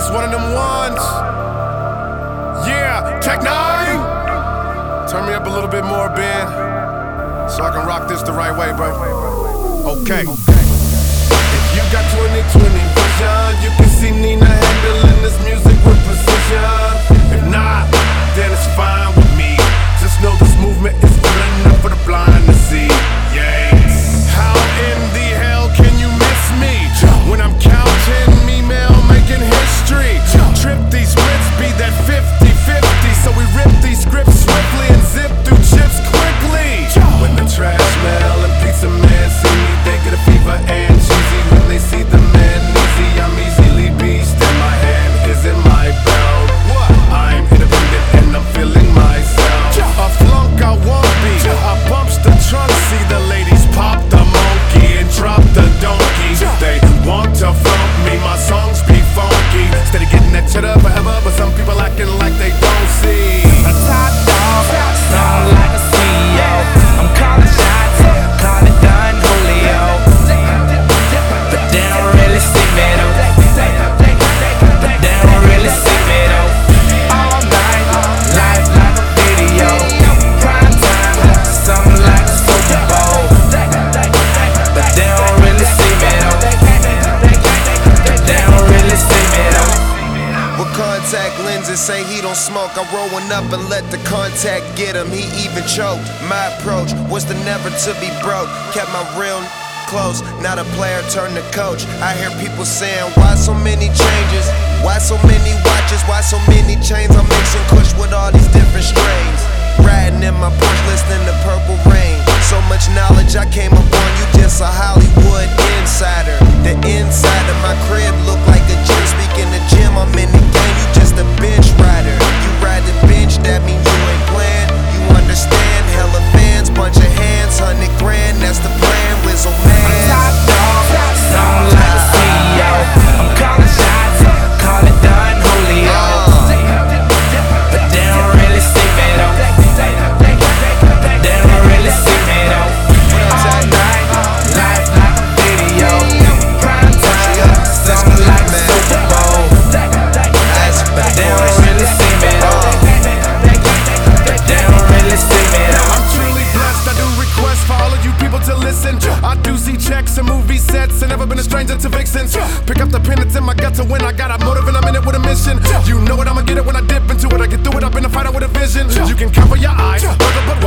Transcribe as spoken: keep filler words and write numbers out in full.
one of them ones. Yeah, Tech Nine. Turn me up a little bit more, Ben, so I can rock this the right way, bro. Okay. If you got twenty twenty vision, you can see Nina handling this music with precision. If not, then it's fine with me. Just know this movement is good enough for the blind to see. Yeah. How in the hell can you miss me when I'm counting me mail, making history? Trip these splits, be that fifty fifty, so we rip these scripts swiftly and zip through chips quickly. When the trash mail and pizza man see me, they get a fever and cheesy. When they see the man easy, I'm easily beast, and my hand is in my belt. I'm independent and I'm feeling myself. A flunk I won't be. I bumps the trunk, see the ladies pop the monkey and drop the donkey. They want to flunk me, my songs be funky. Instead of getting that cheddar forever, but some people acting like they don't see. A top dog, sound like a C E O. I'm calling shots, call it done, Julio. But they don't really see me though. But they don't really see me though. All night, life like a video. Prime time, something like a Super Bowl. But they don't really see me though. But they don't really see me though. With contact lenses, say he don't smoke. I'm rolling up and let the contact get him. He even choked. My approach was to never to be broke. Kept my real close. Now the player turned to coach. I hear people saying, why so many changes? Why so many watches? Why so many chains? I'm mixing kush with all these different strains. Riding in my Porsche, listening to Purple Rain. So much knowledge I came up on, you just a Hollywood insider. The inside of my crib look like a gym. Speaking of gym, I'm in the game, you just a bench rider. You ride the bench, that means you ain't playing. You understand, hella fans, bunch of hands, hundred grand, that's the plan, Wizzle man. Top dog, sound like a C E O. I'm calling shots, call it done, Julio. But they don't really see me though. But they don't really see me though. All night, life like a video. Prime time, something like a Super Bowl. But they don't really see me though. But they don't really see me though. I'm truly blessed, I do request for all of you people to listen. I do see checks and movie sets, and never been a stranger to vixens. Pick up the pen, it's in my gut to win. I got a motive and I'm in it with a mission. You know it, I'ma get it when I dip into it. I get through it, I've been a fighter with a vision. You can cover your eyes, brother, but